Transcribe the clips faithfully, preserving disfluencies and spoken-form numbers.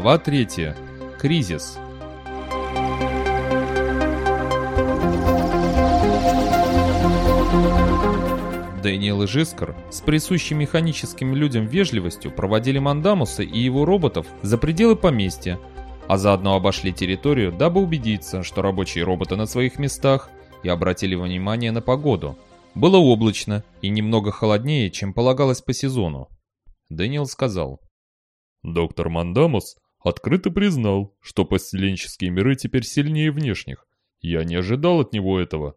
Глава третья. Кризис. Дэниел и Жискар с присущей механическим людям вежливостью проводили Мандамуса и его роботов за пределы поместья, а заодно обошли территорию, дабы убедиться, что рабочие роботы на своих местах, и обратили внимание на погоду. Было облачно и немного холоднее, чем полагалось по сезону. Дэниел сказал: «Доктор Мандамус открыто признал, что поселенческие миры теперь сильнее внешних. Я не ожидал от него этого».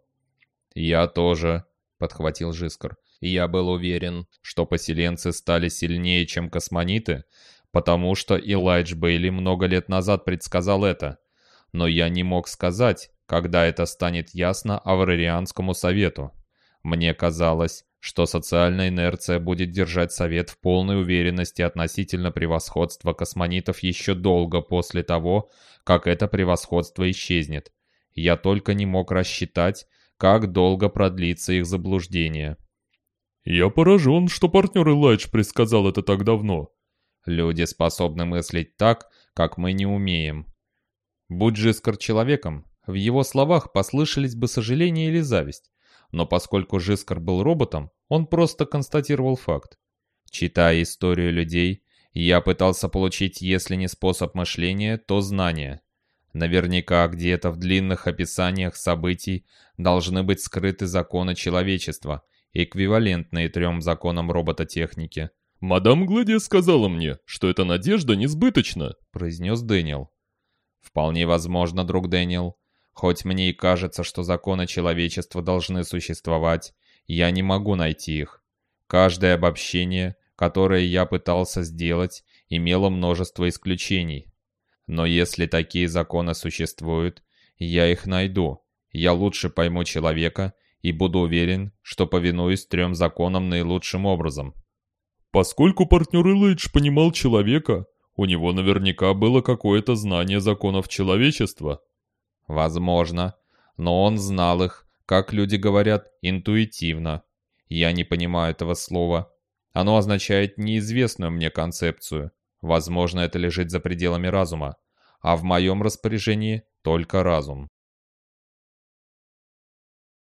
«Я тоже», — подхватил Жискар. «Я был уверен, что поселенцы стали сильнее, чем космониты, потому что Элайдж Бейли много лет назад предсказал это. Но я не мог сказать, когда это станет ясно Аврарианскому совету. Мне казалось, что социальная инерция будет держать совет в полной уверенности относительно превосходства космонитов еще долго после того, как это превосходство исчезнет. Я только не мог рассчитать, как долго продлится их заблуждение». «Я поражен, что партнер Элайдж предсказал это так давно». «Люди способны мыслить так, как мы не умеем». Будь Жискар человеком, в его словах послышались бы сожаление или зависть. Но поскольку Жискар был роботом, он просто констатировал факт. Читая историю людей, я пытался получить, если не способ мышления, то знания. Наверняка где-то в длинных описаниях событий должны быть скрыты законы человечества, эквивалентные трем законам робототехники. «Мадам Гладия сказала мне, что эта надежда несбыточна», — произнес Дэниел. «Вполне возможно, друг Дэниел. Хоть мне и кажется, что законы человечества должны существовать, я не могу найти их. Каждое обобщение, которое я пытался сделать, имело множество исключений. Но если такие законы существуют, я их найду. Я лучше пойму человека и буду уверен, что повинуюсь трем законам наилучшим образом». «Поскольку партнер Элайдж понимал человека, у него наверняка было какое-то знание законов человечества». «Возможно, но он знал их, как люди говорят, интуитивно. Я не понимаю этого слова. Оно означает неизвестную мне концепцию. Возможно, это лежит за пределами разума. А в моем распоряжении только разум».